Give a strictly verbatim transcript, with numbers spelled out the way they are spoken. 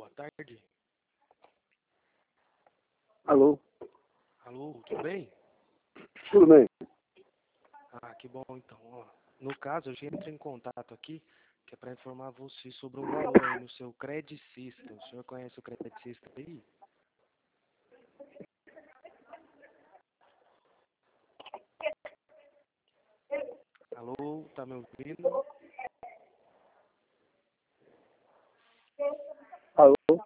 boa tarde. Alô? Alô, tudo bem? Tudo bem. Ah, que bom então. Ó, no caso, eu já entro em contato aqui, que é para informar você sobre um valor aí no seu Credit System. O senhor conhece o Credit System aí? Alô, tá me ouvindo?